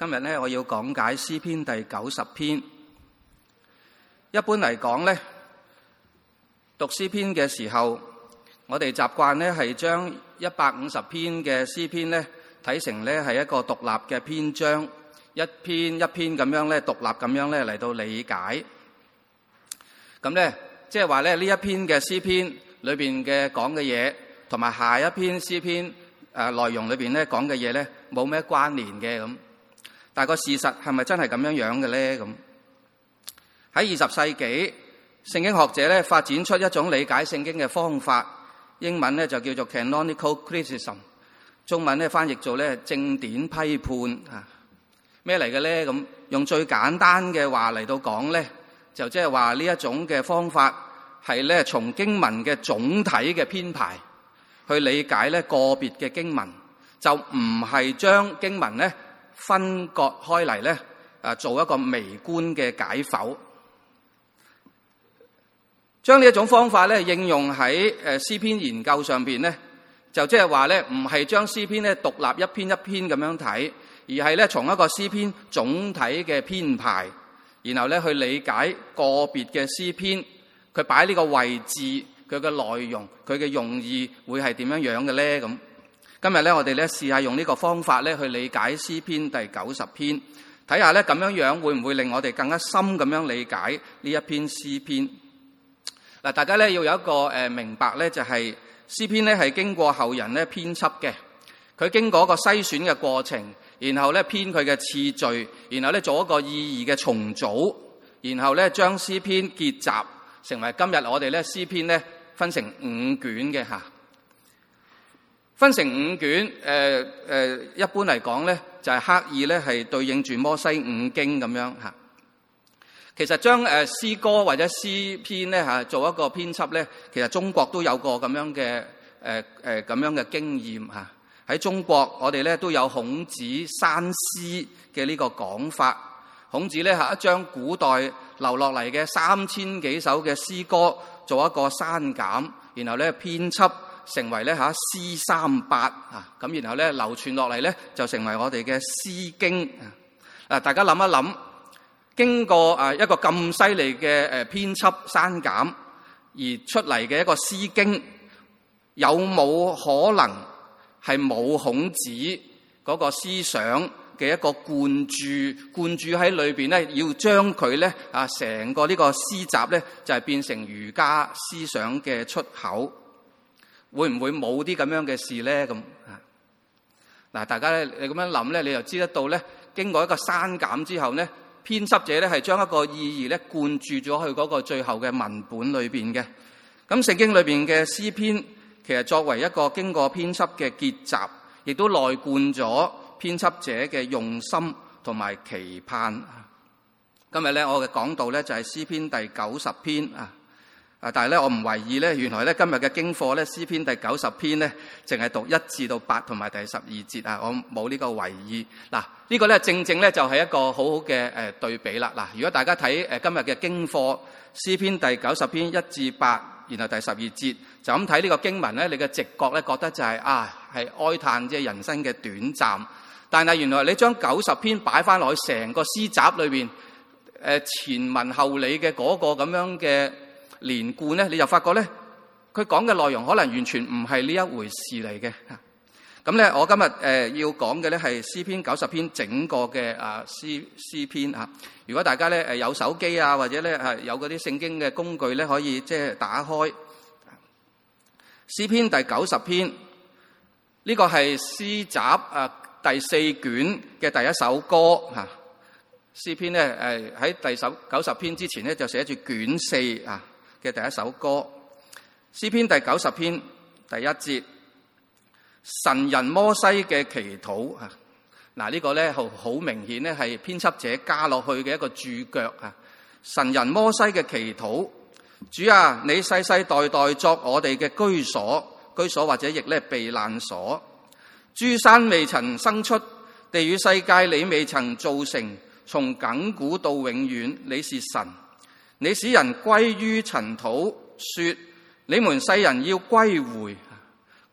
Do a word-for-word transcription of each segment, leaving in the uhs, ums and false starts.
今日咧，我要講解詩篇第九十篇。一般嚟講咧，讀詩篇嘅時候，我哋習慣咧係將一百五十篇嘅詩篇咧睇成咧係一個獨立嘅篇章，一篇一篇咁樣咧獨立咁樣咧嚟到理解。咁咧，即係話咧呢一篇嘅詩篇裏邊嘅講嘅嘢，同埋下一篇詩篇誒、呃、內容裏邊咧講嘅嘢咧冇咩關聯嘅咁。但係個事實係咪真係咁樣樣嘅咧？咁喺二十世紀，聖經學者咧發展出一種理解聖經嘅方法，英文咧就叫做 canonical criticism， 中文咧翻譯做咧正典批判啊。咩嚟嘅咧？咁用最簡單嘅話嚟到講咧，就即係話呢一種嘅方法係咧從經文嘅總體嘅編排去理解咧個別嘅經文，就唔係將經文咧分割開嚟咧，啊，做一個微觀嘅解剖。將呢一種方法咧應用喺誒詩篇研究上邊咧，就即係話咧唔係將詩篇咧獨立一篇一篇咁樣睇，而係咧從一個詩篇總體嘅編排，然後咧去理解個別嘅詩篇，佢擺呢個位置，佢嘅內容，佢嘅用意會係點樣樣嘅咧？咁今日咧，我哋咧試下用呢個方法咧去理解詩篇第九十篇，睇下咧咁樣樣會唔會令我哋更加深咁樣理解呢一篇詩篇。嗱，大家咧要有一個誒明白咧，就係詩篇咧係經過後人咧編輯嘅，佢經過一個篩選嘅過程，然後咧編佢嘅次序，然後咧做一個意義嘅重組，然後咧將詩篇結集，成為今日我哋咧詩篇咧分成五卷嘅吓。分成五卷，誒、呃、誒、呃，一般嚟講咧，就係、是、刻意咧係對應住摩西五經咁樣嚇。其實將誒詩歌或者詩篇咧嚇做一個編輯咧，其實中國都有個咁樣嘅誒誒咁樣嘅經驗嚇。喺中國，我哋咧都有孔子刪詩嘅呢個講法。孔子咧嚇將古代留落嚟嘅三千幾首嘅詩歌做一個刪減，然後咧編輯，成為咧嚇詩三八啊，咁然後咧流傳落嚟咧就成為我哋嘅詩經啊。大家諗一諗，經過啊一個咁犀利嘅誒編輯刪減而出嚟嘅一個詩經，有冇可能係冇孔子嗰個思想嘅一個灌注灌注喺裏邊咧？要將佢咧啊成個呢個詩集咧就係變成儒家思想嘅出口。會唔會冇啲咁樣嘅事咧？咁啊，嗱，大家咧，你咁樣諗咧，你就知得到咧，經過一個刪減之後咧，編輯者咧係將一個意義咧灌注咗去嗰個最後嘅文本裏邊嘅。咁聖經裏邊嘅詩篇，其實作為一個經過編輯嘅結集，亦都內灌咗編輯者嘅用心同埋期盼。今日咧，我嘅講道咧就係詩篇第九十篇啊。啊！但係咧，我唔為意咧，原來咧今日嘅經課咧，詩篇第九十篇咧，淨係讀一至到八同埋第十二節啊！我冇呢個為意。嗱，呢個咧正正咧就係一個好好嘅誒對比啦。嗱，如果大家睇誒今日嘅經課，詩篇第九十篇一至八，然後第十二節，就咁睇呢個經文咧，你嘅直覺咧覺得就係、是、啊，係哀嘆即係人生嘅短暫。但係原來你將九十篇擺翻落去成個詩集裏邊，誒前文後理嘅嗰個咁樣嘅連貫咧，你就發覺咧，佢講嘅內容可能完全唔係呢一回事嚟嘅。咁咧，我今日誒、呃、要講嘅咧係詩篇九十篇整個嘅啊詩詩篇啊。如果大家咧誒有手機啊，或者咧係有嗰啲聖經嘅工具咧，可以即係打開詩篇第九十篇。呢、這個係詩集啊第四卷嘅第一首歌嚇。詩篇咧誒喺第首九十篇之前咧就寫住卷四啊嘅第一首歌。詩篇第九十篇第一節，神人摩西嘅祈禱啊。嗱，呢個咧好好明顯咧係編輯者加落去嘅一個注腳啊。神人摩西嘅祈禱，主啊，你世世代代作我哋嘅居所，居所或者亦咧避難所。諸山未曾生出，地與世界你未曾造成，從亙古到永遠，你是神。你使人歸於塵土，說你們世人要歸回。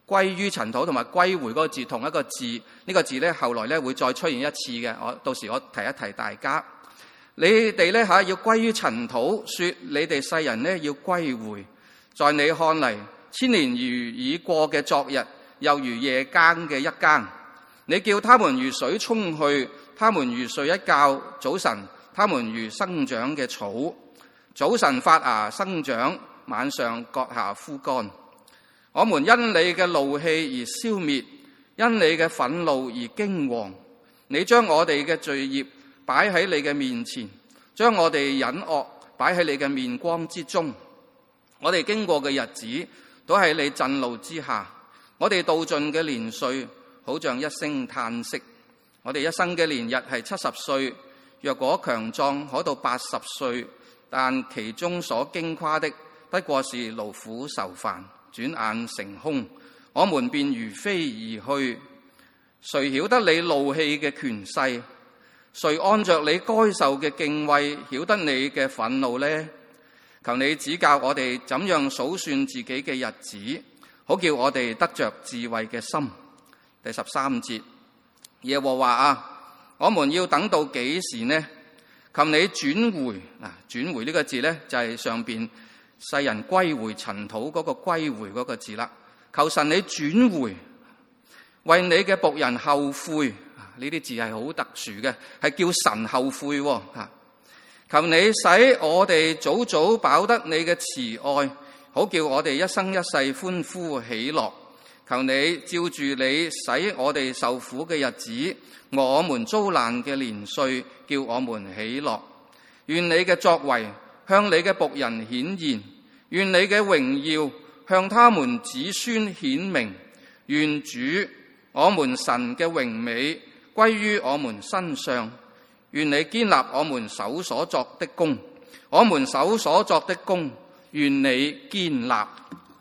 歸於塵土同埋歸回嗰個字同一個字，呢、這個字咧後來咧會再出現一次嘅。我到時我提一提大家，你哋咧吓要歸於塵土，說你哋世人咧要歸回，在你看嚟，千年如已過嘅昨日，又如夜更嘅一更。你叫他們如水沖去，他們如睡一覺。早晨，他們如生長嘅草，早晨發芽生長，晚上割下枯乾。我們因你嘅怒氣而消滅，因你嘅憤怒而驚惶。你將我哋嘅罪孽擺喺你嘅面前，將我哋隱惡擺喺你嘅面光之中。我哋經過嘅日子都喺你震怒之下，我哋度盡嘅年歲好像一聲嘆息。我哋一生嘅年日係七十歲，若果強壯可到八十歲，但其中所矜誇的不過是勞苦愁煩，轉眼成空，我們便如飛而去。誰曉得你怒氣嘅權勢？誰按着你該受嘅敬畏曉得你嘅憤怒呢？求你指教我哋怎樣數算自己嘅日子，好叫我哋得着智慧嘅心。第十三節，耶和華啊，我們要等到幾時呢？求你轉回。嗱，轉回呢個字咧就係上邊世人歸回塵土嗰個歸回嗰個字啦。求神你轉回，為你嘅僕人後悔。呢啲字係好特殊嘅，係叫神後悔。吓，求你使我哋早早飽得你嘅慈愛，好叫我哋一生一世歡呼喜樂。求你照住你使我哋受苦嘅日子，我們遭難嘅年歲，叫我們喜樂。願你嘅作為向你嘅僕人顯現，願你嘅榮耀向他們子孫顯明。願主我們神嘅榮美歸於我們身上。願你堅立我們手所作的工，我們手所作的工，願你堅立。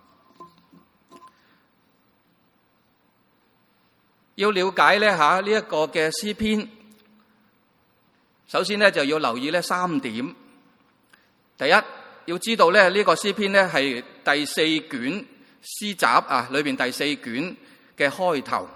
要了解咧吓呢一個嘅詩篇，首先咧就要留意咧三點。第一，要知道咧呢個詩篇咧係第四卷詩集啊裏邊第四卷嘅開頭。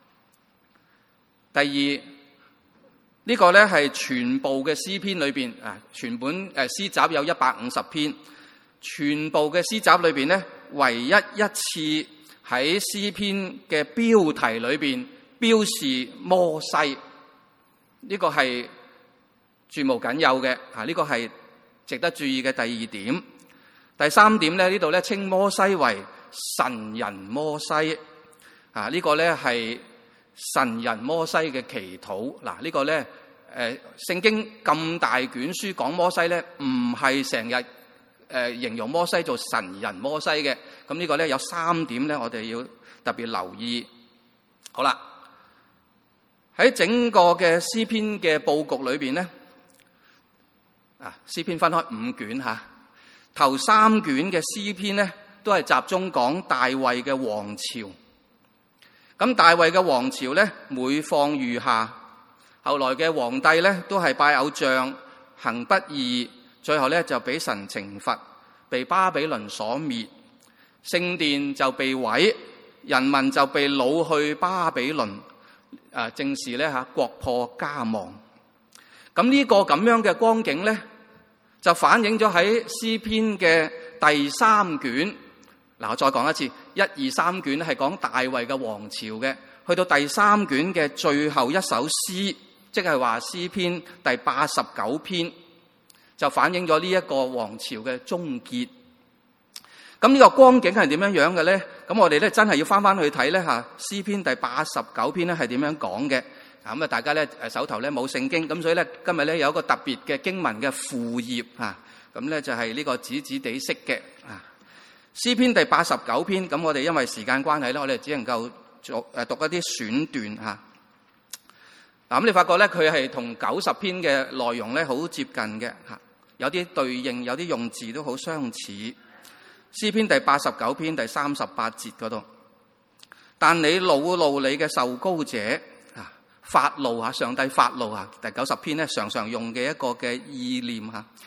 第二，呢個咧係全部嘅詩篇裏邊啊，全本誒詩集有一百五十篇，全部嘅詩集裏邊咧，唯一一次喺詩篇嘅標題裏邊標示摩西，呢個係絕無僅有嘅啊！呢個係值得注意嘅第二點。第三點咧，呢度咧稱摩西為神人摩西啊！呢個咧係神人摩西嘅祈禱。嗱，呢個咧誒聖經咁大卷書講摩西咧，唔係成日誒形容摩西做神人摩西嘅。咁呢個咧有三點咧，我哋要特別留意。好啦，喺整個嘅詩篇嘅佈局裏邊咧，啊詩篇分開五卷吓，頭三卷嘅詩篇咧都係集中講大衛嘅王朝。咁大衛嘅王朝咧每況愈下，後來嘅皇帝咧都係拜偶像、行不義，最後咧就俾神懲罰，被巴比倫所滅，聖殿就被毀，人民就被擄去巴比倫。啊，正是咧吓國破家亡。咁呢個咁樣嘅光景咧，就反映咗喺詩篇嘅第三卷。嗱，我再講一次，一二三卷係講大衛嘅王朝嘅，去到第三卷嘅最後一首詩，即係話詩篇第八十九篇，就反映咗呢一個王朝嘅終結。咁呢個光景係點樣樣嘅咧？咁我哋咧真係要翻翻去睇咧吓，詩篇第八十九篇咧係點樣講嘅？咁啊，大家咧誒手頭咧冇聖經，咁所以咧今日咧有一個特別嘅經文嘅附頁吓，咁咧就係呢個紫紫地色嘅啊。詩篇第八十九篇，咁我哋因為時間關係咧，我哋只能夠做誒讀一啲選段吓。嗱，咁你發覺咧佢係同九十篇嘅內容咧好接近嘅吓，有啲對應，有啲用字都好相似。詩篇第八十九篇第三十八節嗰度，但你惱怒你嘅受膏者啊，發怒啊，上帝發怒啊，第九十篇咧常常用嘅一個嘅意念吓。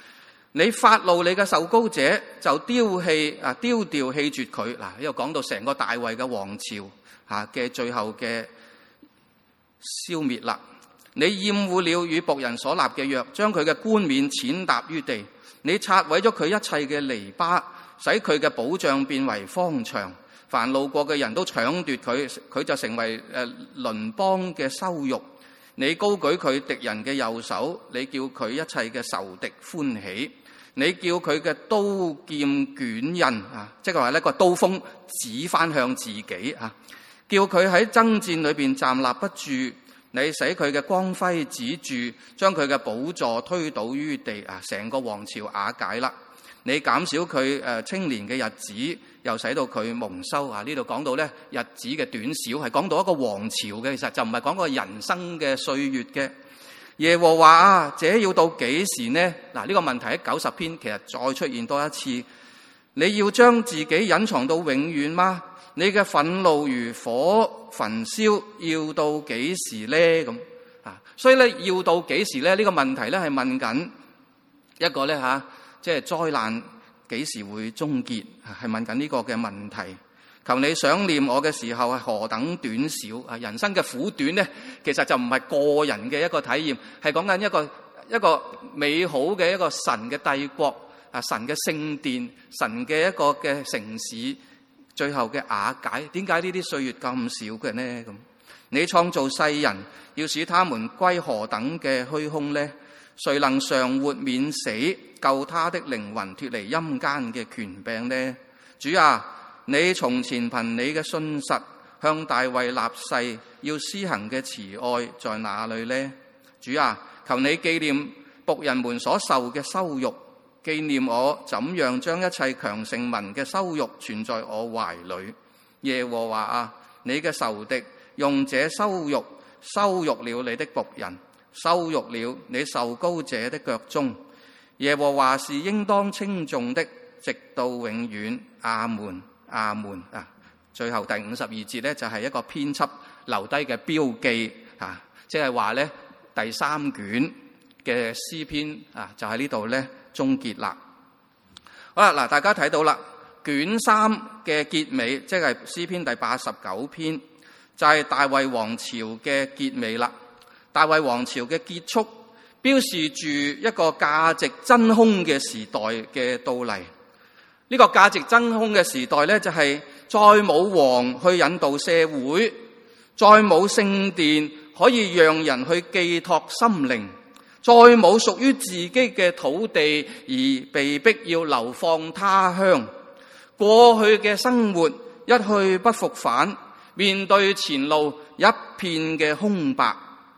你發怒你嘅受膏者就丟棄啊丟掉棄絕佢。嗱，呢度講到成個大衛嘅王朝吓嘅最後嘅消滅啦。你厭惡了與僕人所立嘅約，將佢嘅冠冕踐踏於地。你拆毀咗佢一切嘅籬笆，使佢嘅保障變為荒場。凡路過嘅人都搶奪佢，佢就成為誒鄰邦嘅羞辱。你高舉佢敵人嘅右手，你叫佢一切嘅仇敵歡喜。你叫佢嘅刀劍捲刃啊，即係話呢個刀鋒指翻向自己啊，叫佢喺爭戰裏邊站立不住。你使佢嘅光輝止住，將佢嘅寶座推倒於地啊！成個王朝瓦解啦。你減少佢誒青年嘅日子，又使到佢蒙羞啊！呢度講到咧日子嘅短少，係講到一個王朝嘅，其實就唔係講個人生嘅歲月嘅。耶和華啊，這要到幾時呢？嗱，呢個問題喺九十篇其實再出現多一次。你要將自己隱藏到永遠嗎？你嘅憤怒如火焚燒，要到幾時咧？咁啊，所以咧要到幾時咧？呢個問題咧係問緊一個咧吓，即係災難幾時會終結？係問緊呢個嘅問題。求你想念我嘅時候係何等短少啊！人生嘅苦短咧，其實就唔係個人嘅一個體驗，係講緊一個一個美好嘅一個神嘅帝國啊，神嘅聖殿，神嘅一個嘅城市。最後嘅瓦解，點解呢啲歲月咁少嘅呢？咁你創造世人，要使他們歸何等嘅虛空呢？誰能常活免死，救他的靈魂脫離陰間嘅權柄呢？主啊，你從前憑你嘅信實向大衛立誓，要施行嘅慈愛在哪裏呢？主啊，求你紀念僕人們所受嘅羞辱。紀念我怎樣將一切強盛民嘅羞辱存在我懷裏。耶和華啊，你嘅仇敵用這羞辱羞辱了你的僕人，羞辱了你受膏者的腳蹤。耶和華是應當稱頌的，直到永遠。阿門，阿門啊！最後第五十二節咧就係一個編輯留低嘅標記啊，即係話咧第三卷嘅詩篇啊，就喺呢度咧終結啦。好啦，嗱，大家睇到啦，卷三嘅結尾，即係詩篇第八十九篇，就係大衛王朝嘅結尾啦。大衛王朝嘅結束，標示住一個價值真空嘅時代嘅到嚟。呢個價值真空嘅時代咧，就係再冇王去引導社會，再冇聖殿可以讓人去寄託心靈，再冇屬於自己嘅土地而被逼要流放他鄉，過去嘅生活一去不復返，面對前路一片嘅空白。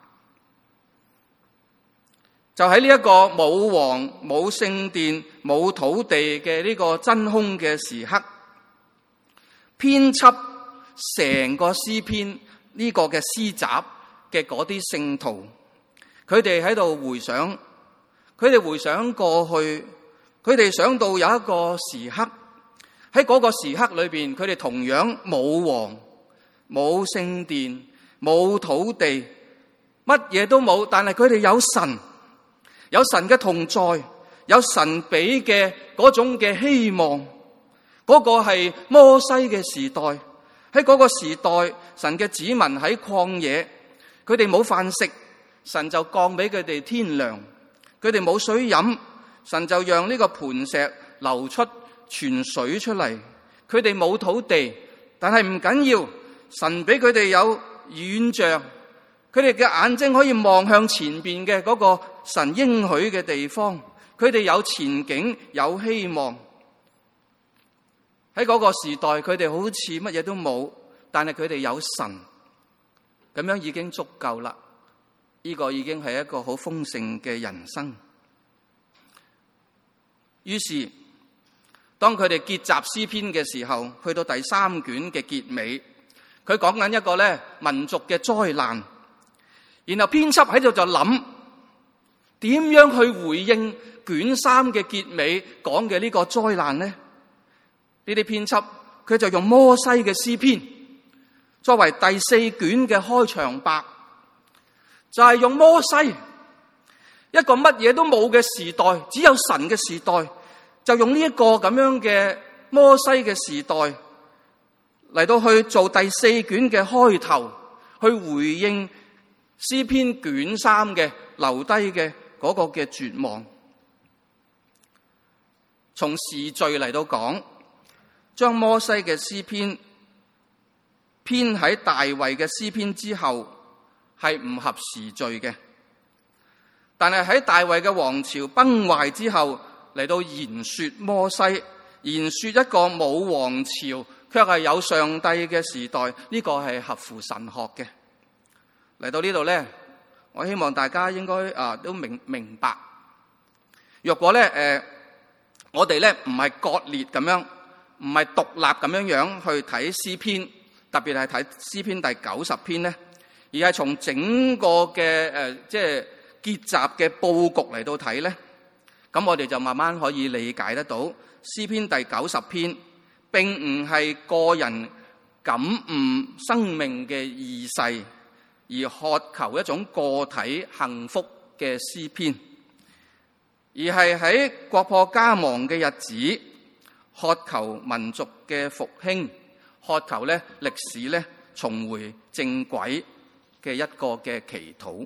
就喺呢一個冇王、冇聖殿、冇土地嘅呢個真空嘅時刻，編輯成個詩篇呢個嘅詩集嘅嗰啲聖徒，佢哋喺度回想，佢哋回想過去，佢哋想到有一個時刻，喺嗰個時刻裏邊，佢哋同樣冇王、冇聖殿、冇土地，乜嘢都冇，但係佢哋有神。有神嘅同在，有神俾嘅嗰種嘅希望，嗰個係摩西嘅時代。喺嗰個時代，神嘅子民喺曠野，佢哋冇飯食，神就降俾佢哋天糧；佢哋冇水飲，神就讓呢個磐石流出泉水出嚟。佢哋冇土地，但係唔緊要，神俾佢哋有遠象。佢哋嘅眼睛可以望向前邊嘅嗰個神應許嘅地方，佢哋有前景，有希望。喺嗰個時代，佢哋好似乜嘢都冇，但係佢哋有神，咁樣已經足夠啦。呢個已經係一個好豐盛嘅人生。於是，當佢哋結集詩篇嘅時候，去到第三卷嘅結尾，佢講緊一個咧民族嘅災難。然後編輯喺度就諗點樣去回應卷三嘅結尾講嘅呢個災難呢？呢啲編輯佢就用摩西嘅詩篇作為第四卷嘅開場白，就係用摩西一個乜嘢都冇嘅時代，只有神嘅時代，就用呢一個咁樣嘅摩西嘅時代嚟到去做第四卷嘅開頭，去回應詩篇卷三嘅留低嘅嗰個嘅絕望。從時序嚟到講，將摩西嘅詩篇編喺大衛嘅詩篇之後，係唔合時序嘅。但係喺大衛嘅王朝崩壞之後，嚟到言說摩西，言說一個冇王朝卻係有上帝嘅時代，呢、這個係合乎神學嘅。嚟到呢度咧，我希望大家應該啊都明明白，若果咧誒、呃，我哋咧唔係割裂咁樣，唔係獨立咁樣樣去睇詩篇，特別係睇詩篇第九十篇咧，而係從整個嘅誒、呃、即係結集嘅佈局嚟到睇咧，咁我哋就慢慢可以理解得到詩篇第九十篇並唔係個人感悟生命嘅意世，而渴求一種個體幸福嘅詩篇，而係喺國破家亡嘅日子，渴求民族嘅復興，渴求咧歷史咧重回正軌嘅一個嘅祈禱。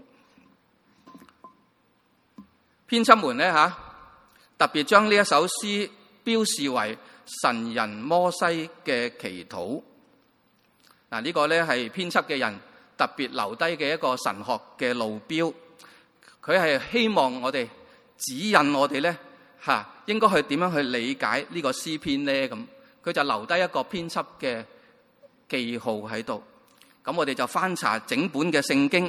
編輯們咧吓，特別將呢一首詩標示為神人摩西嘅祈禱。嗱，呢個咧係編輯嘅人特別留低嘅一個神學嘅路標。佢係希望我哋指引我哋咧吓，應該去點樣去理解呢個詩篇咧咁。佢就留低一個編輯嘅記號喺度。咁我哋就翻查整本嘅聖經。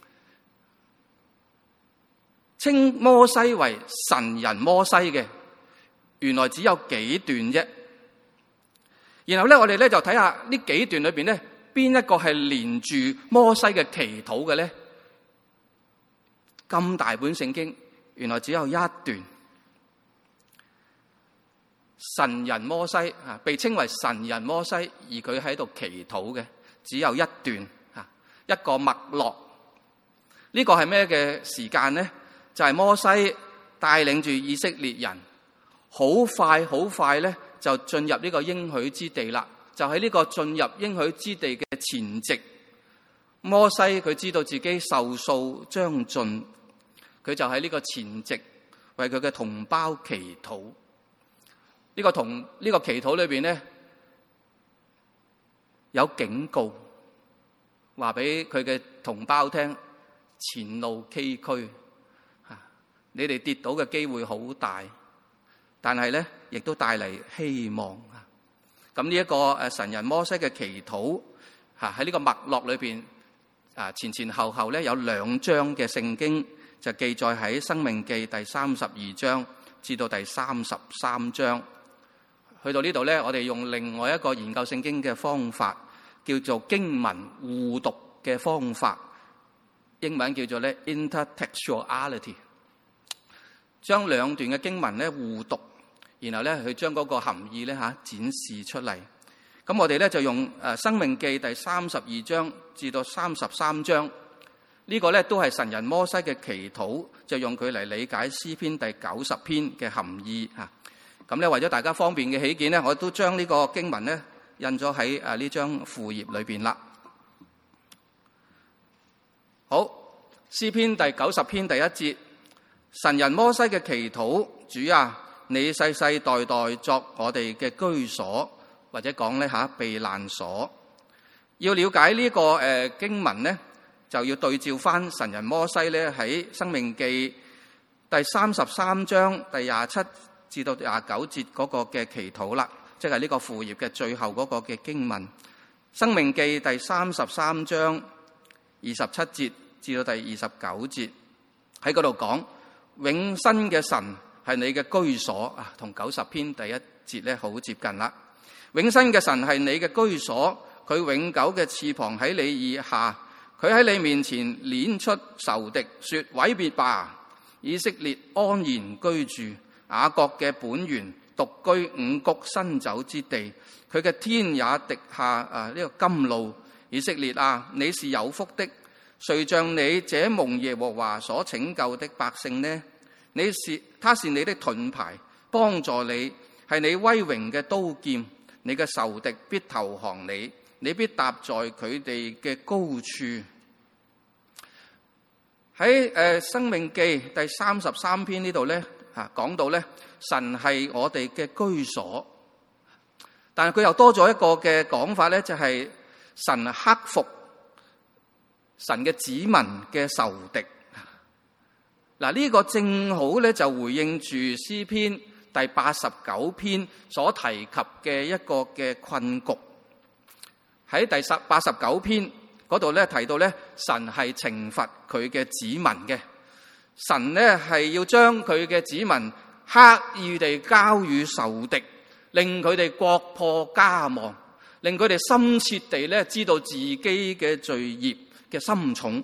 稱摩西為神人摩西嘅，原來只有幾段啫。然後咧，我哋咧就睇下呢幾段裏邊咧，邊一個係連住摩西嘅祈禱嘅咧？咁大本聖經，原來只有一段。神人摩西啊，被稱為神人摩西，而佢喺度祈禱嘅，只有一段啊，一個脈絡。呢個係咩嘅時間咧？就係摩西帶領住以色列人，好快好快咧就進入呢個應許之地啦。就喺呢個進入應許之地嘅前夕，摩西佢知道自己壽數將盡，佢就喺呢個前夕為佢嘅同胞祈禱。呢、這個同呢、這個祈禱裏邊咧有警告，話俾佢嘅同胞聽，前路崎嶇。你哋跌倒嘅機會好大，但係咧，亦都帶嚟希望啊！咁呢一個誒神人摩西嘅祈禱嚇喺呢個脈絡裏邊啊，前前後後咧有兩章嘅聖經就記載喺《申命記》第三十二章至到第三十三章。去到呢度咧，我哋用另外一個研究聖經嘅方法，叫做經文互讀嘅方法，英文叫做咧 intertextuality。將兩段嘅經文咧互讀，然後咧去將嗰個含義咧嚇展示出嚟。咁我哋咧就用誒《申命記》第三十二章至到三十三章，呢個咧都係神人摩西嘅祈禱，就用佢嚟理解詩篇第九十篇嘅含義嚇。咁咧為咗大家方便嘅起見咧，我都將呢個經文咧印咗喺誒呢張副頁裏邊啦。好，詩篇第九十篇第一節。神人摩西嘅祈禱，主啊，你世世代代作我哋嘅居所，或者講咧吓避難所。要了解呢、這個誒、呃、經文咧，就要對照翻神人摩西咧喺申命記第三十三章第廿七至到廿九節嗰個嘅祈禱啦，即係呢個副頁嘅最後嗰個嘅經文。申命記第三十三章二十七節至到第二十九節喺嗰度講。永生嘅神係你嘅居所啊，同九十篇第一節咧好接近啦。永生嘅神係你嘅居所，佢永久嘅翅膀喺你以下，佢喺你面前攆出仇敵，說毀滅吧！以色列安然居住，雅各嘅本源獨居五穀新酒之地，佢嘅天也滴下啊呢個甘露。以色列啊，你是有福的， 誰像你這蒙耶和華所拯救的百姓呢？你是他是你的盾牌，幫助你，係你威榮嘅刀劍。你嘅仇敵必投降你，你必踏在佢哋嘅高處。喺誒《申命記》第三十三篇呢度咧，嚇講到咧，神係我哋嘅居所，但係佢又多咗一個嘅講法咧，就係神克服神嘅子民嘅仇敵。嗱，呢個正好咧就回應住詩篇第八十九篇所提及嘅一個嘅困局。喺第十八十九篇嗰度咧提到咧，神係懲罰佢嘅子民嘅。神咧係要將佢嘅子民刻意地交予仇敵，令佢哋國破家亡，令佢哋深切地咧知道自己嘅罪孽嘅深重。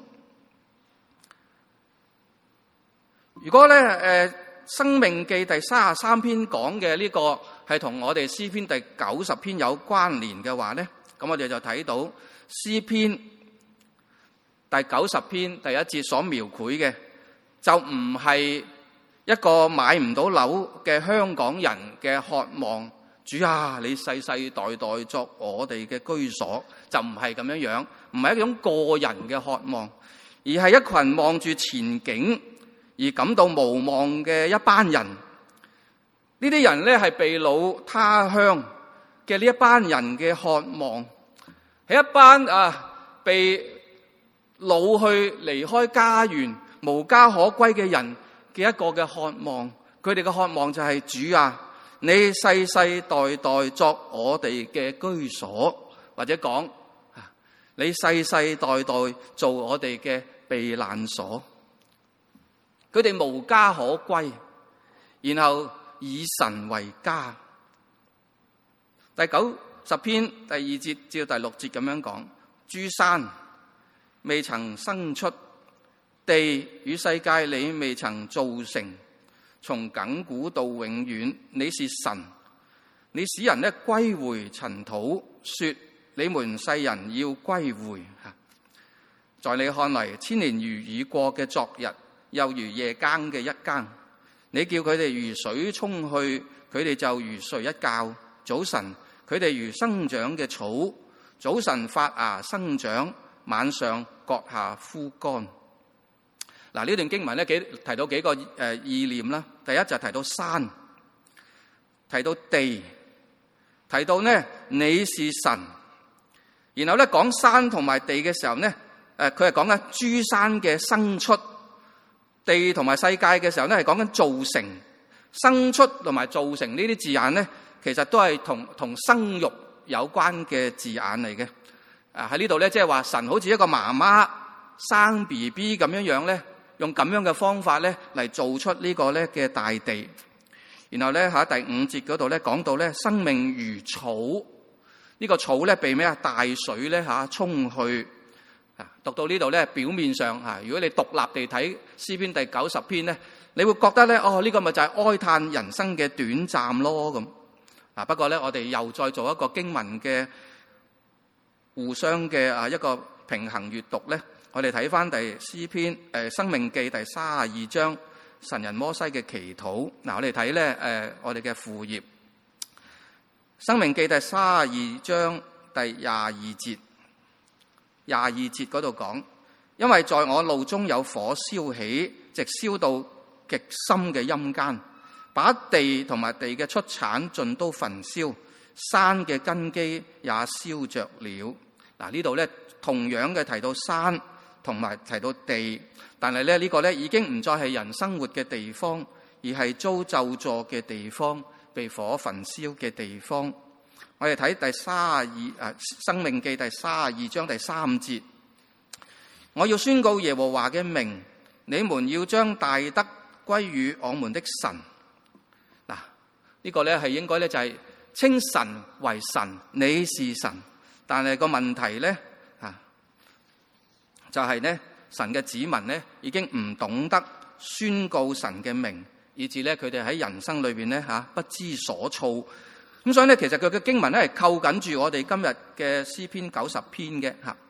如果咧誒《申命記》第三十三篇講嘅呢個係同我哋詩篇第九十篇有關聯嘅話咧，咁我哋就睇到詩篇第九十篇第一節所描繪嘅，就唔係一個買唔到樓嘅香港人嘅渴望。主啊，你世世代代作我哋嘅居所，就唔係咁樣樣，唔係一種個人嘅渴望，而係一群望住前景而感到無望嘅一班人。呢啲人咧係被擄他鄉嘅呢一班人嘅渴望，係一班啊被擄去離開家園無家可歸嘅人嘅一個嘅渴望。佢哋嘅渴望就係主啊，你世世代代作我哋嘅居所，或者講你世世代代做我哋嘅避難所。佢哋無家可歸，然後以神為家。第九十篇第二節至到第六節咁樣講：諸山未曾生出，地與世界你未曾造成，從亙古到永遠，你是神。你使人咧歸回塵土，說你們世人要歸回。在你看嚟，千年如已過嘅昨日，又如夜更嘅一更。你叫佢哋如水沖去，佢哋就如睡一覺。早晨佢哋如生長嘅草，早晨發芽生長，晚上割下枯乾。嗱，呢段經文咧幾提到幾個誒、呃、意念啦。第一就提到山，提到地，提到呢你是神。然後咧講山同埋地嘅時候咧，誒佢係講緊諸山嘅生出。地同埋世界嘅時候咧，係講緊造成、生出同埋造成呢啲字眼咧，其實都係同同生育有關嘅字眼嚟嘅。啊喺呢度咧，即係話神好似一個媽媽生 B B 咁樣樣咧，用咁樣嘅方法咧嚟做出呢個咧嘅大地。然後咧喺第五節嗰度咧講到咧，生命如草，呢個草咧被咩啊大水咧吓沖去。讀到呢度咧，表面上嚇，如果你獨立地睇詩篇第九十篇咧，你會覺得咧，哦，呢個咪就係哀嘆人生嘅短暫咯咁。啊，不過咧，我哋又再做一個經文嘅互相嘅啊一個平衡閱讀咧，我哋睇翻第詩篇誒申命記第三十二章神人摩西嘅祈禱。嗱，我哋睇咧誒我哋嘅副頁申命記第三十二章第廿二節。廿二節嗰度講，因為在我路中有火燒起，直燒到極深嘅陰間，把地同埋地嘅出產盡都焚燒，山嘅根基也燒着了。嗱，呢度咧同樣嘅提到山同埋提到地，但係咧呢個咧已經唔再係人生活嘅地方，而係遭咒詛嘅地方，被火焚燒嘅地方。我哋睇第三十二誒申命記第三十二章第三節，我要宣告耶和華嘅名，你們要將大德歸於我們的神。嗱，呢個咧係應該咧就係稱神為神，你是神。但係個問題咧啊，就係咧神嘅子民咧已經唔懂得宣告神嘅名，以致咧佢哋喺人生裏邊咧吓不知所措。咁所以咧，其實佢嘅經文咧係扣緊住我哋今日嘅詩篇九十篇嘅吓。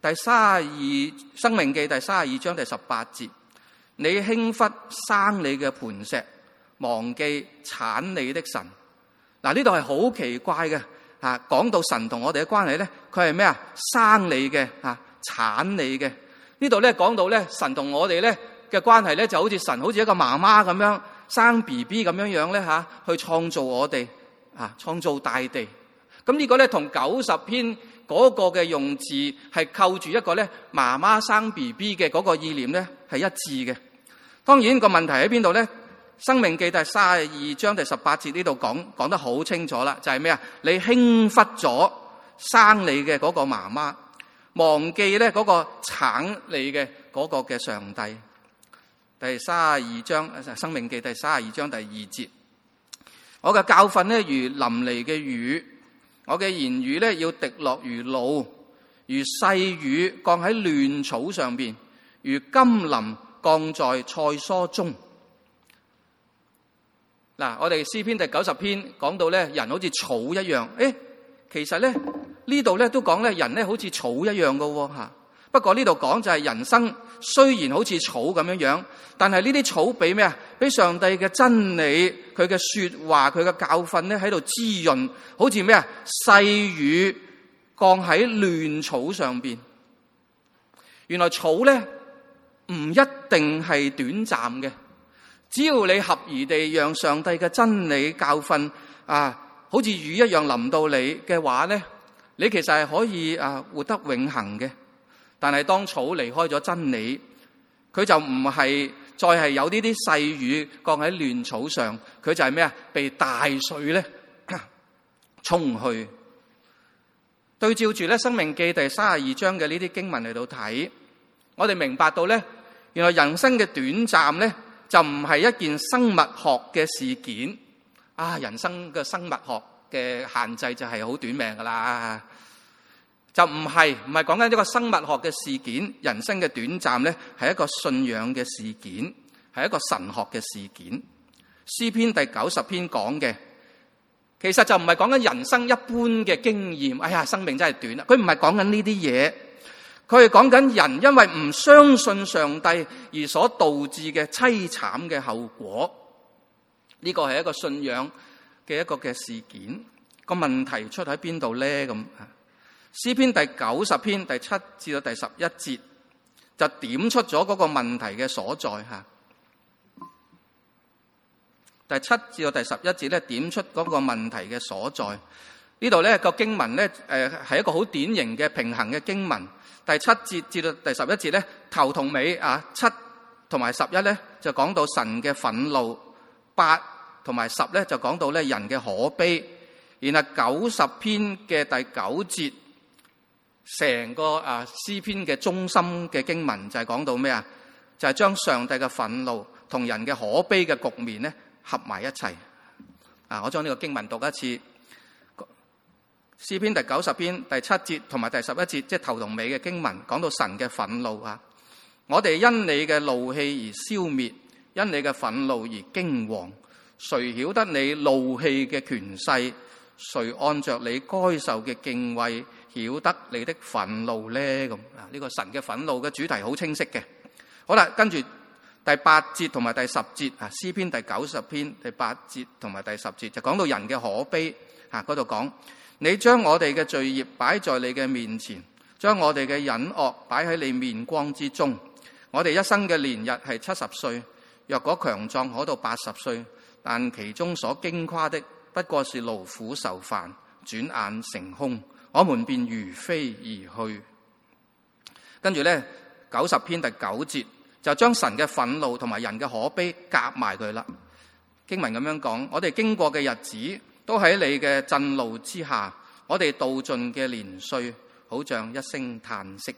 第三十二生命記第三十二章第十八節，你輕忽生你嘅磐石，忘記產你的神。嗱，呢度係好奇怪嘅吓，講到神同我哋嘅關係咧，佢係咩啊？生你嘅吓，產你嘅。呢度咧講到咧，神同我哋咧嘅關係咧，就好似神好似一個媽媽咁樣生 B B 咁樣樣咧吓，去創造我哋啊，創造大地。咁呢個咧同九十篇嗰個嘅用字係扣住一個咧媽媽生 B B 嘅嗰個意念咧係一致嘅。當然個問題喺邊度咧？申命記第三十二章第十八節呢度講講得好清楚啦，就係咩啊？你輕忽咗生你嘅嗰個媽媽，忘記咧嗰個產你嘅嗰個嘅上帝。第三十二章申命記第三十二章第二節，我嘅教訓咧如淋漓嘅雨，我嘅言語咧要滴落如露，如細雨降喺亂草上邊，如甘霖降在菜蔬中。嗱，我哋詩篇第九十篇講到咧，人好似草一樣。誒，其實咧呢度咧都講咧，人咧好似草一樣噶吓。不過呢度講就係人生雖然好似草咁樣樣，但係呢啲草俾咩啊？俾上帝嘅真理、佢嘅說話、佢嘅教訓咧喺度滋潤，好似咩啊？細雨降喺亂草上邊。原來草咧唔一定係短暫嘅。只要你合宜地讓上帝嘅真理教訓啊，好似雨一樣淋到你嘅話咧，你其實係可以啊活得永恆嘅。但係當草離開咗真理，佢就唔係再係有呢啲細雨降喺亂草上，佢就係咩啊？被大水咧沖去。對照住咧《申命記》第三十二章嘅呢啲經文嚟到睇，我哋明白到咧，原來人生嘅短暫咧，就唔係一件生物學嘅事件啊！人生嘅生物學嘅限制就係好短命噶啦，就唔係唔係講緊一個生物學嘅事件。人生嘅短暫咧，係一個信仰嘅事件，係一個神學嘅事件。詩篇第九十篇講嘅，其實就唔係講緊人生一般嘅經驗。哎呀，生命真係短啦！佢唔係講緊呢啲嘢。佢係講緊人因為唔相信上帝而所導致嘅淒慘嘅後果，呢個係一個信仰嘅一個嘅事件。個問題出喺邊度咧？咁詩篇第九十篇第七至到第十一節就點出咗嗰個問題嘅所在吓。第七至到第十一節咧點出嗰個問題嘅所在。呢度咧個經文咧誒係一個好典型嘅平衡嘅經文。第七節至到第十一節咧，頭同尾啊，七同埋十一咧就講到神嘅憤怒，八同埋十咧就講到咧人嘅可悲。然後九十篇嘅第九節，成個啊詩篇嘅中心嘅經文就係講到咩啊？就係將上帝嘅憤怒同人嘅可悲嘅局面咧合埋一齊。啊，我將呢個經文讀一次。詩篇第九十篇第七節同埋第十一節，即係頭同尾嘅經文，講到神嘅憤怒啊！我哋因你嘅怒氣而消滅，因你嘅憤怒而驚惶。誰曉得你怒氣嘅權勢？誰按着你該受嘅敬畏曉得你的憤怒呢？咁啊，呢個神嘅憤怒嘅主題好清晰嘅。好啦，跟住第八節同埋第十節啊，詩篇第九十篇第八節同埋第十節就講到人嘅可悲啊，嗰度講。你將我哋嘅罪孽擺在你嘅面前，將我哋嘅隱惡擺喺你面光之中。我哋一生嘅年日係七十歲，若果強壯可到八十歲，但其中所矜誇的不過是勞苦愁煩，轉眼成空，我們便如飛而去。跟住咧，九十篇第九節就將神嘅憤怒同埋人嘅可悲夾埋佢啦。經文咁樣講，我哋經過嘅日子都喺你嘅震怒之下，我哋度盡嘅年歲，好像一聲嘆息。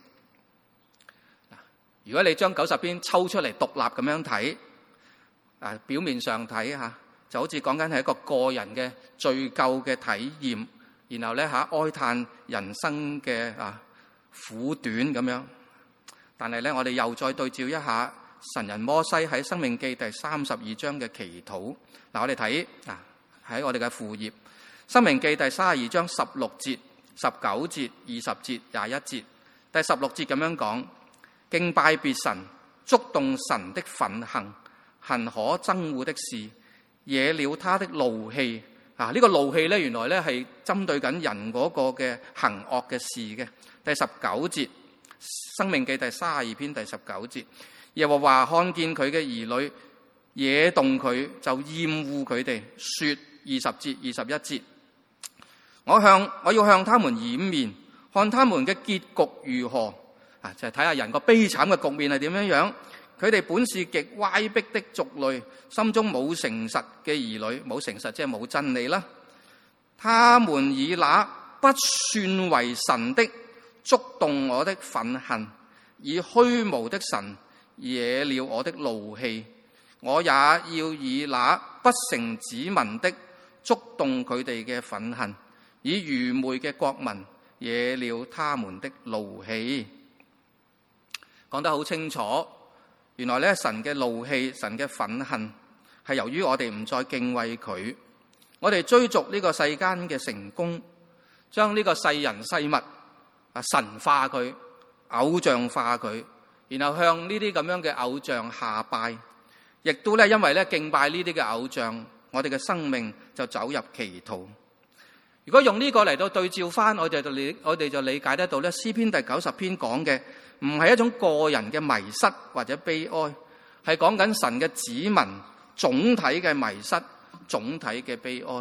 如果你將九十篇抽出嚟獨立咁樣睇，啊，表面上睇吓，就好似講緊係一個個人嘅罪疚嘅體驗，然後咧吓哀嘆人生嘅啊苦短咁樣。但係咧，我哋又再對照一下神人摩西喺《申命記》第三十二章嘅祈禱。嗱，我哋睇啊。喺我哋嘅副頁，《申命記》第三十二章十六節、十九節、二十節、廿一節， 第十六節咁樣講：敬拜別神，觸動神的憤恨，行可憎惡的事，惹了他的怒氣。啊！呢、這個怒氣咧，原來咧係針對緊人嗰個嘅行惡嘅事嘅。第十九節，申命記第三十二篇第十九節，耶和華看見佢嘅兒女惹動佢，就厭惡佢哋，說二十節二十一節，我向我要向他們掩面，看他們嘅結局如何。啊，就係睇下人個悲慘嘅局面係點樣樣。佢哋本是極歪僻的族類，心中冇誠實嘅兒女，冇誠實即係冇真理啦。他們以那不算為神的觸動我的憤恨，以虛無的神惹了我的怒氣。我也要以那不成子民的觸動佢哋嘅憤恨，以愚昧嘅國民惹了他們的怒氣。講得好清楚。原來咧，神嘅怒氣、神嘅憤恨係由於我哋唔再敬畏佢，我哋追逐呢個世間嘅成功，將呢個世人世物啊神化佢、偶像化佢，然後向呢啲咁樣嘅偶像下拜，亦都咧因為咧敬拜呢啲嘅偶像，我哋嘅生命就走入歧途。如果用呢個嚟到對照翻，我哋就理我哋就理解得到咧，詩篇第九十篇講嘅唔係一種個人嘅迷失或者悲哀，係講緊神嘅子民總體嘅迷失、總體嘅悲哀。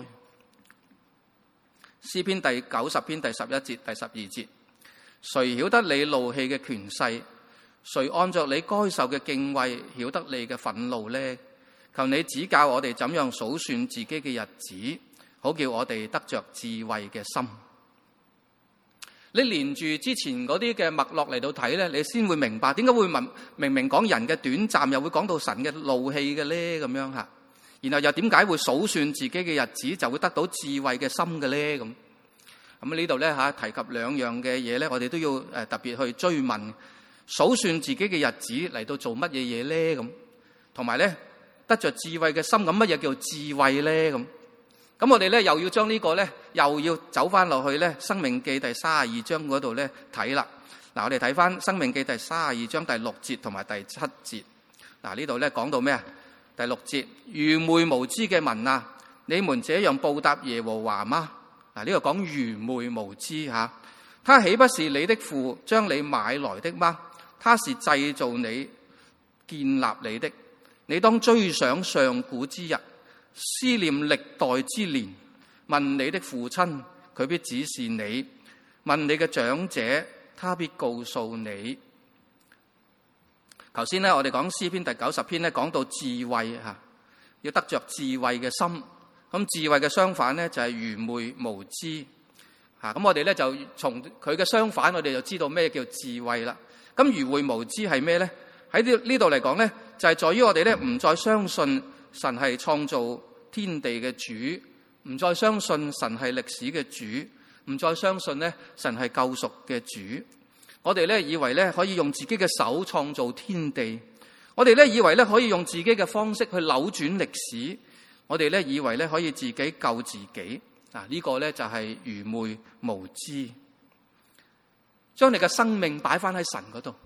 詩篇第九十篇第十一節、第十二節，誰曉得你怒氣嘅權勢？誰按着你該受嘅敬畏曉得你嘅憤怒呢？求你指教我哋怎樣數算自己嘅日子，好叫我哋得着智慧嘅心。你連住之前嗰啲嘅脈絡嚟到睇咧，你先會明白點解會明明明講人嘅短暫，又會講到神嘅怒氣嘅咧咁樣吓。然後又點解會數算自己嘅日子，就會得到智慧嘅心嘅咧咁？咁呢度咧吓提及兩樣嘅嘢咧，我哋都要誒特別去追問。數算自己嘅日子嚟到做乜嘢嘢咧咁？同埋咧得着智慧嘅心，咁乜嘢叫智慧咧咁？咁我哋咧又要將呢個咧又要走翻落去咧《申命記》第三十二章嗰度咧睇啦。嗱，我哋睇翻《申命記》第三十二章第六節同埋第七節。嗱，呢度咧講到咩啊？第六節，愚昧無知嘅民啊，你們這樣報答耶和華嗎？嗱，呢個講愚昧無知吓，他豈不是你的父將你買來的嗎？他是製造你、建立你的。你當追想上古之日，思念歷代之年，問你的父親，佢必指示你；問你嘅長者，他必告訴你。頭先咧，我哋講詩篇第九十篇咧，講到智慧吓，要得着智慧嘅心。咁智慧嘅相反咧，就係愚昧無知吓。咁我哋咧就從佢嘅相反，我哋就知道咩叫智慧啦。咁愚昧無知係咩咧？喺呢呢度嚟講咧，就係在於我哋咧唔再相信神係創造天地嘅主，唔再相信神係歷史嘅主，唔再相信咧神係救贖嘅主。我哋咧以為咧可以用自己嘅手創造天地，我哋咧以為咧可以用自己嘅方式去扭轉歷史，我哋咧以為咧可以自己救自己。啊，呢個咧就係愚昧無知，將你嘅生命擺翻喺神嗰度，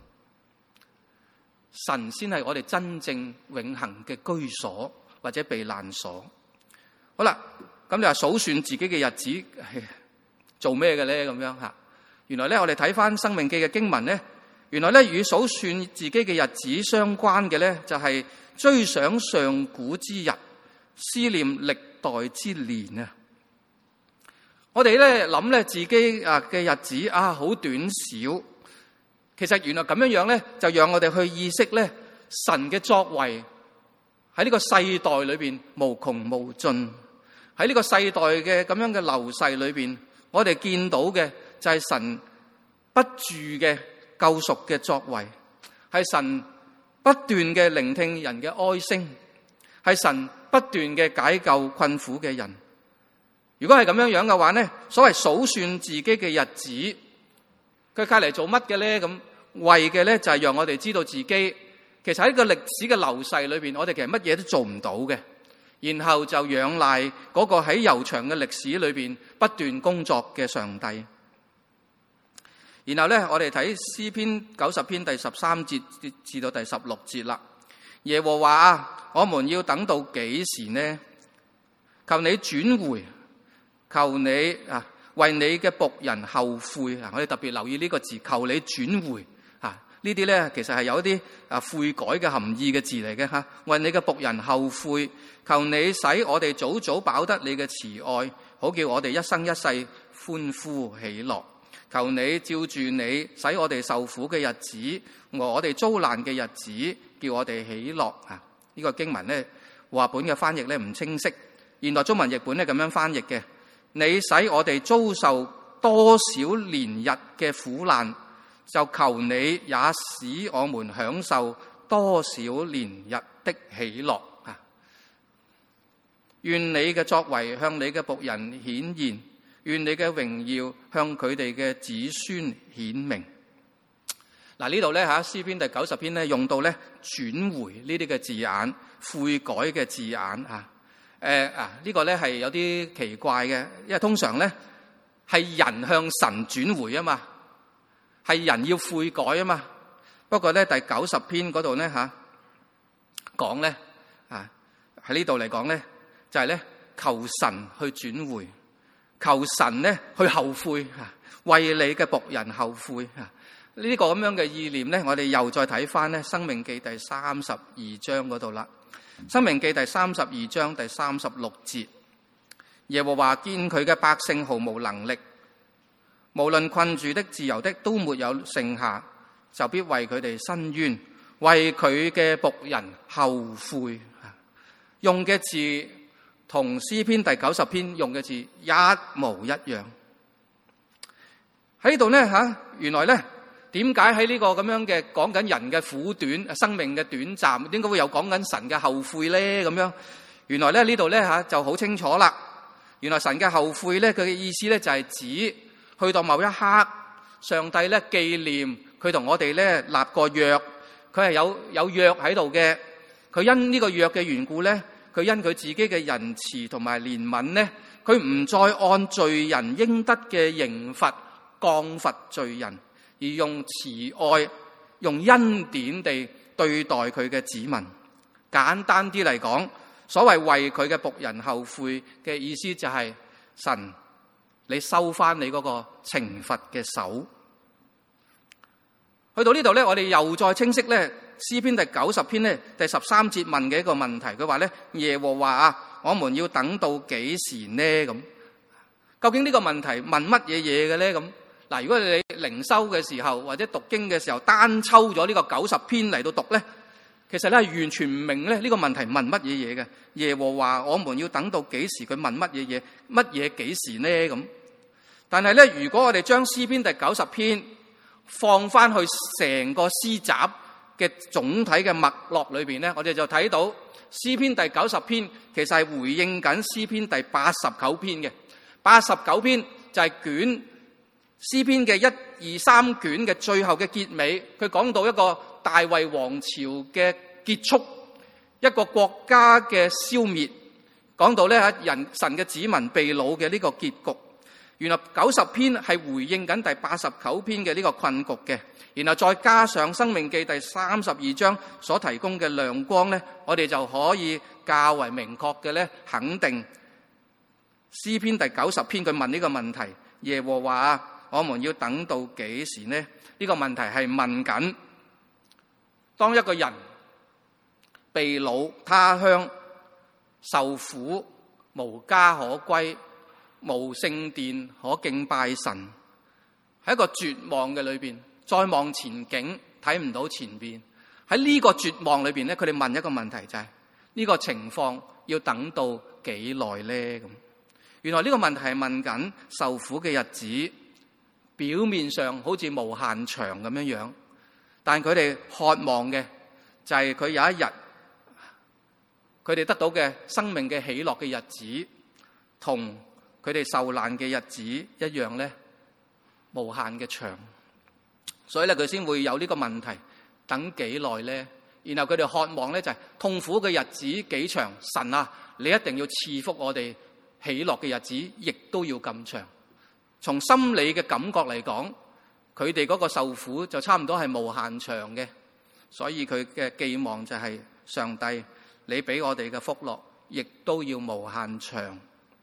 神先係我哋真正永恆嘅居所或者避難所。好啦，咁你話數算自己嘅日子做咩嘅咧？咁樣吓，原來咧我哋睇翻《申命記》嘅經文咧，原來咧與數算自己嘅日子相關嘅咧，就係追想上古之日，思念歷代之年啊！我哋咧諗咧自己啊嘅日子啊好短少，其實原來咁樣樣咧，就讓我哋去意識咧神嘅作為喺呢個世代裏邊無窮無盡。喺呢個世代嘅咁樣嘅流逝裏邊，我哋見到嘅就係神不住嘅救贖嘅作為，係神不斷嘅聆聽人嘅哀聲，係神不斷嘅解救困苦嘅人。如果係咁樣樣嘅話咧，所謂數算自己嘅日子，佢介嚟做乜嘅咧？咁為嘅咧就係讓我哋知道自己其實喺個歷史嘅流逝裏邊，我哋其實乜嘢都做唔到嘅。然後就仰賴嗰個喺悠長嘅歷史裏邊不斷工作嘅上帝。 然後咧，我哋睇詩篇九十篇第十三節至到第十六節啦。耶和華啊，我們要等到幾時呢？求你轉回，求你啊，為你嘅僕人後悔啊！我哋特別留意呢個字，求你轉回啊！呢啲咧其實係有一啲啊悔改嘅含義嘅字嚟嘅吓。為你嘅僕人後悔，求你使我哋早早飽得你嘅慈愛，好叫我哋一生一世歡呼喜樂。求你照住你使我哋受苦嘅日子和我哋遭難嘅日子，叫我哋喜樂啊！呢、這個經文咧，和合本嘅翻譯咧唔清晰，現代中文譯本咧咁樣翻譯嘅。你使我哋遭受多少年日嘅苦難，就求你也使我們享受多少年日的喜樂啊！願你嘅作為向你嘅僕人顯現，願你嘅榮耀向佢哋嘅子孫顯明。嗱，呢度咧吓詩篇第九十篇咧用到咧轉回呢啲嘅字眼，悔改嘅字眼啊。誒啊呢個咧係有啲奇怪嘅，因為通常咧係人向神轉回啊嘛，係人要悔改啊嘛。不過咧第九十篇嗰度咧吓講咧啊喺呢度嚟講咧就係咧求神去轉回。求神咧去後悔啊，為你嘅僕人後悔啊！呢個咁樣嘅意念咧，我哋又再睇翻咧《申命記》第三十二章嗰度啦，《申命記》第三十二章第三十六節，耶和華見佢嘅百姓毫無能力，無論困住的、自由的，都沒有剩下，就必為佢哋伸冤，為佢嘅僕人後悔啊！用嘅字同詩篇第九十篇用嘅字一模一樣。喺呢度咧吓，原來咧點解喺呢個咁樣嘅講緊人嘅苦短、生命嘅短暫，點解會有講緊神嘅後悔咧？咁樣原來咧呢度咧吓就好清楚啦。原來神嘅後悔咧，佢嘅意思咧就係指去到某一刻，上帝咧紀念佢同我哋咧立個約，佢係有有約喺度嘅。佢因呢個約嘅緣故咧。佢因佢自己嘅仁慈同埋憐憫咧，佢唔再按罪人應得嘅刑罰降罰罪人，而用慈愛、用恩典地對待佢嘅子民。簡單啲嚟講，所謂為佢嘅僕人後悔嘅意思就係、是、神，你收翻你嗰個懲罰嘅手。去到呢度咧，我哋又再清晰咧。詩篇第九十篇咧第十三節問嘅一個問題，佢話咧耶和華啊，我們要等到幾時呢？咁究竟呢個問題問乜嘢嘢嘅咧？咁嗱，如果你靈修嘅時候或者讀經嘅時候單抽咗呢個九十篇嚟到讀咧，其實咧係完全唔明咧呢個問題問乜嘢嘢嘅。耶和華，我們要等到幾時？佢問乜嘢嘢？乜嘢幾時呢？咁但係咧，如果我哋將詩篇第九十篇放翻去成個詩集嘅總體嘅脈絡裏邊咧，我哋就睇到詩篇第九十篇其實係回應緊詩篇第八十九篇嘅。八十九篇就係卷詩篇嘅一二三卷嘅最後嘅結尾，佢講到一個大衛王朝嘅結束，一個國家嘅消滅，講到咧人神嘅子民被擄嘅呢個結局。原來九十篇係回應緊第八十九篇嘅呢個困局嘅，然後再加上申命記第三十二章所提供嘅亮光咧，我哋就可以較為明確嘅咧肯定詩篇第九十篇佢問呢個問題，耶和華啊，我們要等到幾時呢？呢個問題係問緊當一個人被擄他鄉，受苦，無家可歸，無聖殿可敬拜神，喺一個絕望嘅裏邊，再望前景睇唔到前邊。喺呢個絕望裏邊咧，佢哋問一個問題就係、是、呢、這個情況要等到幾耐咧？咁原來呢個問題係問緊受苦嘅日子，表面上好似無限長咁樣樣，但佢哋渴望嘅就係佢有一日，佢哋得到嘅生命嘅喜樂嘅日子，同佢哋受難嘅日子一樣咧，無限嘅長，所以咧佢先會有呢個問題，等幾耐咧？然後佢哋渴望咧就係痛苦嘅日子幾長？神啊，你一定要賜福我哋喜樂嘅日子，亦都要咁長。從心理嘅感覺嚟講，佢佢哋嗰個受苦就差唔多係無限長嘅，所以佢嘅寄望就係上帝，你俾我哋嘅福樂亦都要無限長。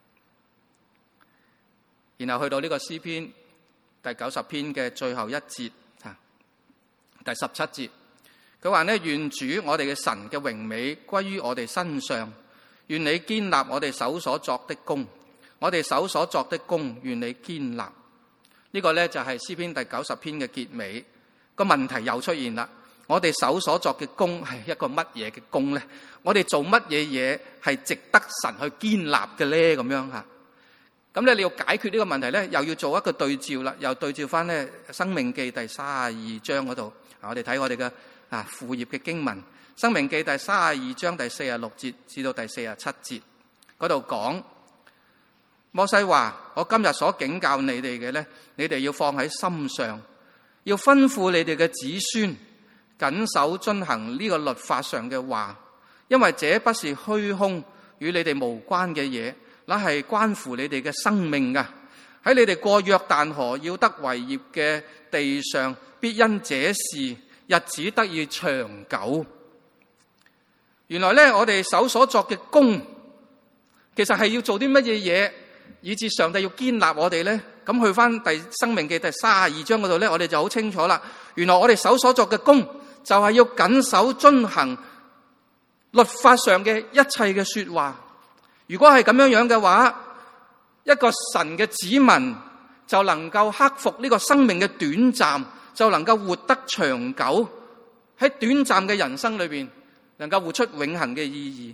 然後去到呢個詩篇第九十篇嘅最後一節，第十七節，佢話呢，願主我哋嘅神嘅榮美歸於我哋身上，願你堅立我哋手所作的工，我哋手所作的工願你堅立。呢、這個呢，就係詩篇第九十篇嘅結尾。個問題又出現啦，我哋手所作嘅工係一個乜嘢嘅工呢？我哋做乜嘢嘢係值得神去堅立嘅呢？咁樣吓。咁咧，你要解決呢個問題咧，又要做一個對照啦，又對照翻咧《申命記》第三十二章嗰度。我哋睇我哋嘅啊副頁嘅經文，《申命記》第三十二章第四十六節至到第四十七節嗰度講，摩西話：我今日所警教你哋嘅咧，你哋要放喺心上，要吩咐你哋嘅子孫謹守遵行呢個律法上嘅話，因為這不是虛空與你哋無關嘅嘢。那係關乎你哋嘅生命噶，喺你哋過約旦河要得為業嘅地上，必因這事日子得以長久。原來咧，我哋手所作嘅工，其實係要做啲乜嘢嘢，以致上帝要堅立我哋咧？咁去翻第申命記第三十二章嗰度咧，我哋就好清楚啦。原來我哋手所作嘅工，就係要謹守遵行律法上嘅一切嘅說話。如果係咁樣樣嘅話，一個神嘅子民就能夠克服呢個生命嘅短暫，就能夠活得長久，喺短暫嘅人生裏邊，能夠活出永恆嘅意義。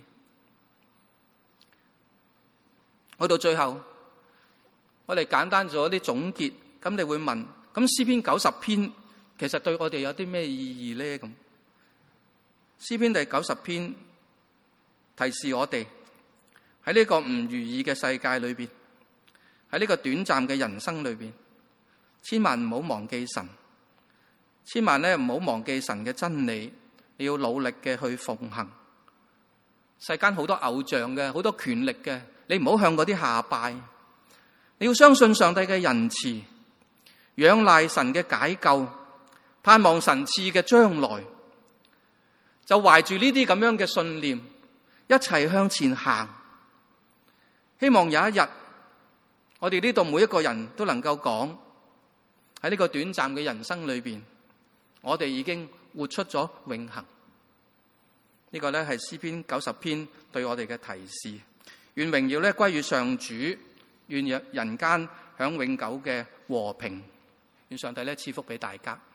去到最後，我哋簡單做一啲總結，咁你會問：咁詩篇九十篇其實對我哋有啲咩意義咧？咁詩篇第九十篇提示我哋。喺呢個唔如意嘅世界裏邊，喺呢個短暫嘅人生裏邊，千萬唔好忘記神，千萬咧唔好忘記神嘅真理，你要努力嘅去奉行。世間好多偶像嘅，好多權力嘅，你唔好向嗰啲下拜。你要相信上帝嘅仁慈，仰賴神嘅解救，盼望神賜嘅將來，就懷住呢啲咁樣嘅信念，一齊向前行。希望有一日，我哋呢度每一個人都能夠講，喺呢個短暫嘅人生裏邊，我哋已經活出咗永恆。呢個咧係詩篇九十篇對我哋嘅提示。願榮耀咧歸於上主，願人間享永久嘅和平。願上帝咧賜福俾大家。